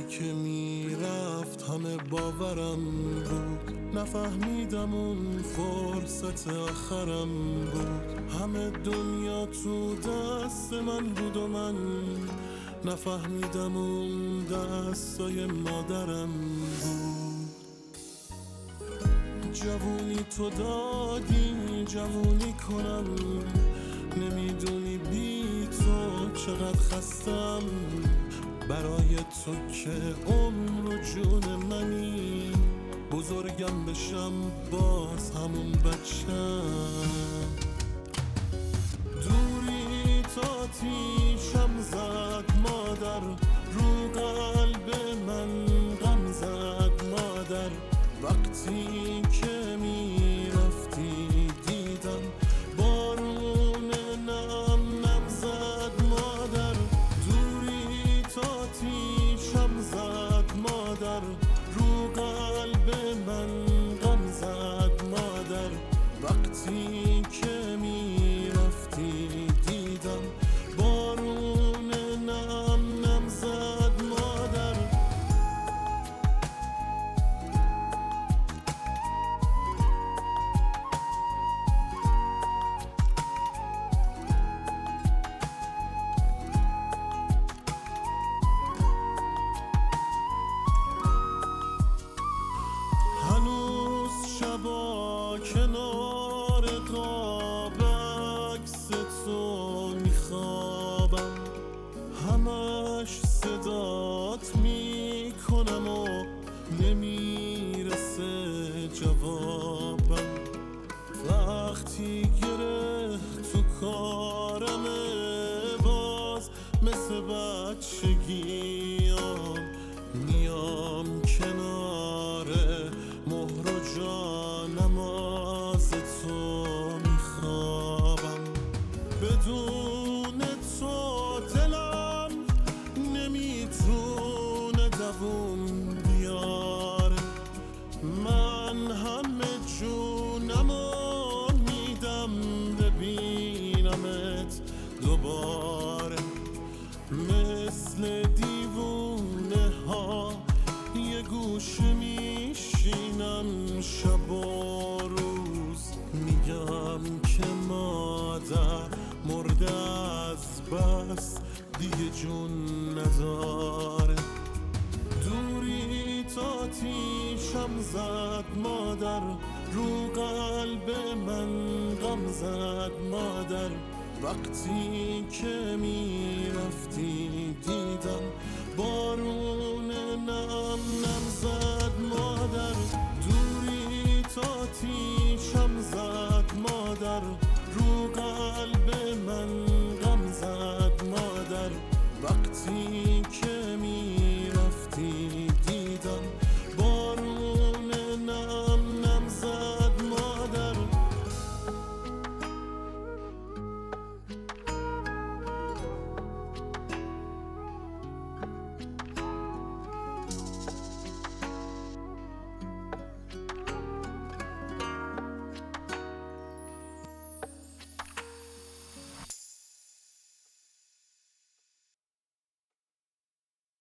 که میرفت همه باورم بود، نفهمیدم اون فرصت آخرم بود. همه دنیا تو دست من بود و من نفهمیدم اون دستای مادرم بود. جوونی تو دادی جوونی کنم، نمیدونی بی تو چقدر خستم. برای تو که عمر و جون منی، بزرگم بشم باز همون بچم. دوری تا تیشم زد مادر، رو قلب من غم زد مادر. وقتی که میرفتی دیدم بارون نم نم زد مادر. دوری تا تیشم زد مادر، رو قلب من غم زد مادر. وقتی که میرفتی دیدم بارون نم نم زد مادر. هنوز شبا کنار قاب عکس تو میخوابم، همش صدات میکنم و نمیرسه جوابم. وقتی گره تو کارمه باز مثل بچگیام میام کنار مهر و جانماز تو میخوابم. بدون تو دلم نمیتونه دووم بیاره. من همه جونمو میدم ببینمت دوباره. مثل دیوونه ها یه گوشه میشینم شب و روز، میگم که مادر مرده از بس دیگه جون نداره. دوری تا تیشم زد مادر، رو قلب من غم زد مادر. وقتی که میرفتی دیدم بارون نم نم زد مادر. دوری تا تیشم زد مادر، رو